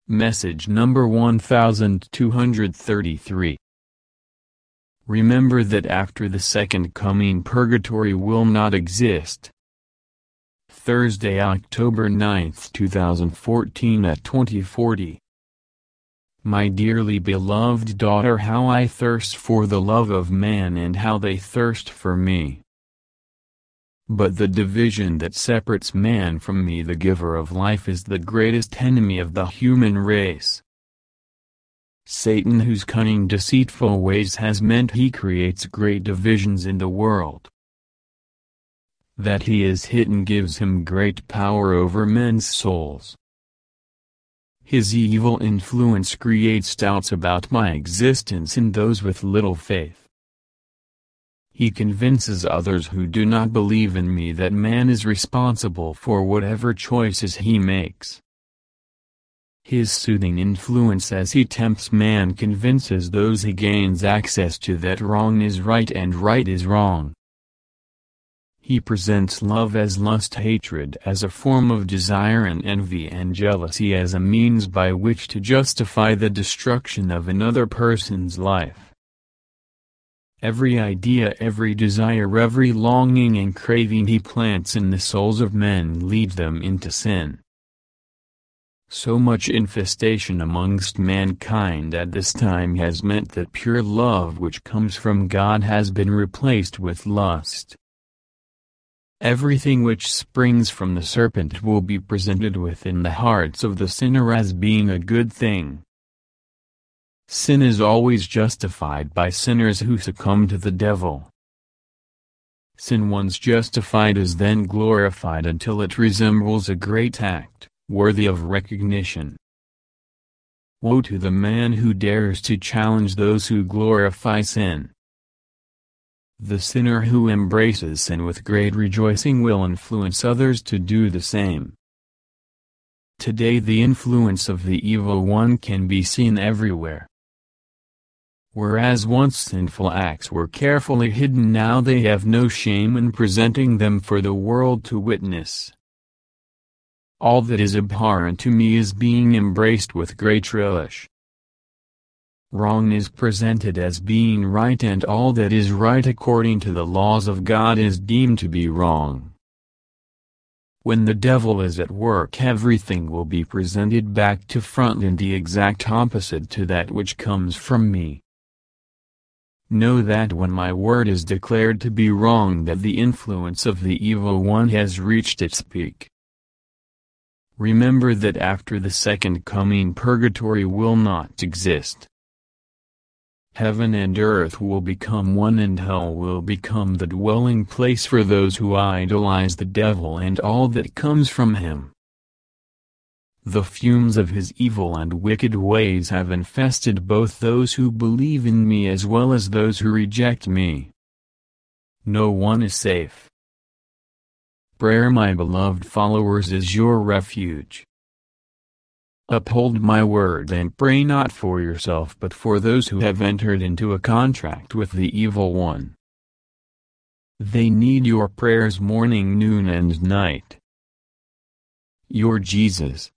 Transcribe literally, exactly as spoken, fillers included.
Message number one thousand two hundred thirty-three. Remember that after the second coming purgatory will not exist. Thursday, October ninth, two thousand fourteen at twenty forty. My dearly beloved daughter, how I thirst for the love of man and how they thirst for me. But the division that separates man from me, the giver of life, is the greatest enemy of the human race. Satan, whose cunning, deceitful ways has meant he creates great divisions in the world. That he is hidden gives him great power over men's souls. His evil influence creates doubts about my existence in those with little faith. He convinces others who do not believe in me that man is responsible for whatever choices he makes. His soothing influence as he tempts man convinces those he gains access to that wrong is right and right is wrong. He presents love as lust, hatred as a form of desire, and envy and jealousy as a means by which to justify the destruction of another person's life. Every idea, every desire, every longing and craving he plants in the souls of men leads them into sin. So much infestation amongst mankind at this time has meant that pure love which comes from God has been replaced with lust. Everything which springs from the serpent will be presented within the hearts of the sinner as being a good thing. Sin is always justified by sinners who succumb to the devil. Sin once justified is then glorified until it resembles a great act, worthy of recognition. Woe to the man who dares to challenge those who glorify sin. The sinner who embraces sin with great rejoicing will influence others to do the same. Today the influence of the evil one can be seen everywhere. Whereas once sinful acts were carefully hidden, now they have no shame in presenting them for the world to witness. All that is abhorrent to me is being embraced with great relish. Wrong is presented as being right, and all that is right according to the laws of God is deemed to be wrong. When the devil is at work, everything will be presented back to front in the exact opposite to that which comes from me. Know that when my word is declared to be wrong, that the influence of the evil one has reached its peak. Remember that after the second coming purgatory will not exist. Heaven and earth will become one, and hell will become the dwelling place for those who idolize the devil and all that comes from him. The fumes of his evil and wicked ways have infested both those who believe in me as well as those who reject me. No one is safe. Prayer, my beloved followers, is your refuge. Uphold my word and pray not for yourself but for those who have entered into a contract with the evil one. They need your prayers morning, noon and night. Your Jesus.